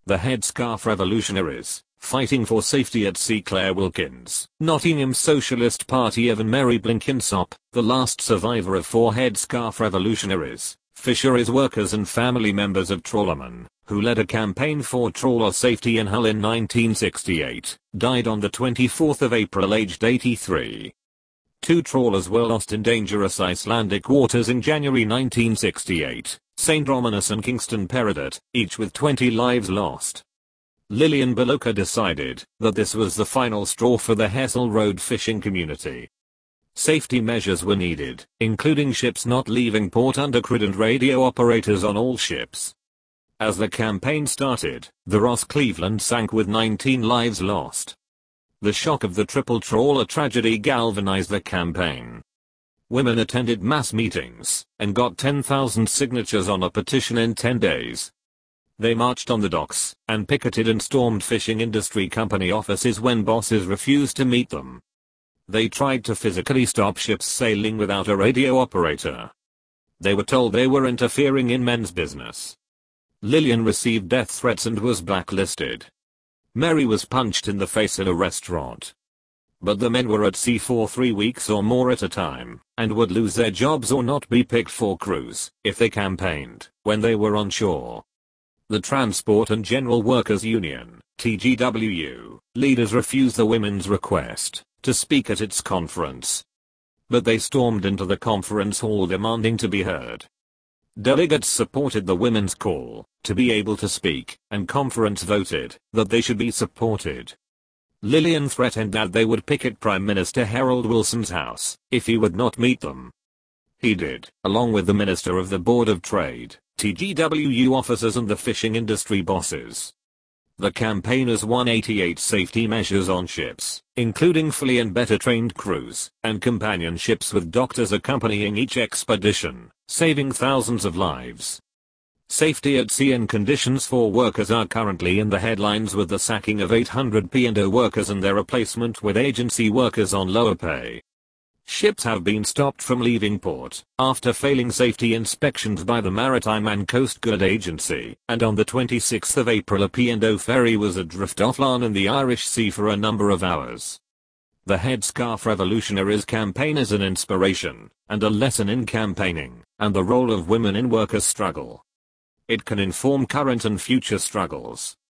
The Headscarf Revolutionaries, fighting for safety at sea. Claire Wilkins, Nottingham Socialist Party. Evan Mary Blenkinsop, the last survivor of 4 Headscarf Revolutionaries, fisheries workers and family members of trawlermen, who led a campaign for trawler safety in Hull in 1968, died on the 24th of April aged 83. 2 trawlers were lost in dangerous Icelandic waters in January 1968, St. Romanus and Kingston Peridot, each with 20 lives lost. Lillian Baloka decided that this was the final straw for the Hessel Road fishing community. Safety measures were needed, including ships not leaving port under crewed and radio operators on all ships. As the campaign started, the Ross Cleveland sank with 19 lives lost. The shock of the triple trawler tragedy galvanized the campaign. Women attended mass meetings and got 10,000 signatures on a petition in 10 days. They marched on the docks and picketed and stormed fishing industry company offices when bosses refused to meet them. They tried to physically stop ships sailing without a radio operator. They were told they were interfering in men's business. Lillian received death threats and was blacklisted. Mary was punched in the face in a restaurant. But the men were at sea for 3 weeks or more at a time, and would lose their jobs or not be picked for crews if they campaigned when they were on shore. The Transport and General Workers Union, TGWU, leaders refused the women's request to speak at its conference. But they stormed into the conference hall demanding to be heard. Delegates supported the women's call to be able to speak, and conference voted that they should be supported. Lillian threatened that they would picket Prime Minister Harold Wilson's house if he would not meet them. He did, along with the Minister of the Board of Trade, TGWU officers and the fishing industry bosses. The campaigners won 88 safety measures on ships, including fully and better trained crews, and companion ships with doctors accompanying each expedition, saving thousands of lives. Safety at sea and conditions for workers are currently in the headlines, with the sacking of 800 P&O workers and their replacement with agency workers on lower pay. Ships have been stopped from leaving port after failing safety inspections by the Maritime and Coast Guard Agency, and on the 26th of April a P&O ferry was adrift off Larne in the Irish Sea for a number of hours. The Headscarf Revolutionaries campaign is an inspiration and a lesson in campaigning and the role of women in workers' struggle. It can inform current and future struggles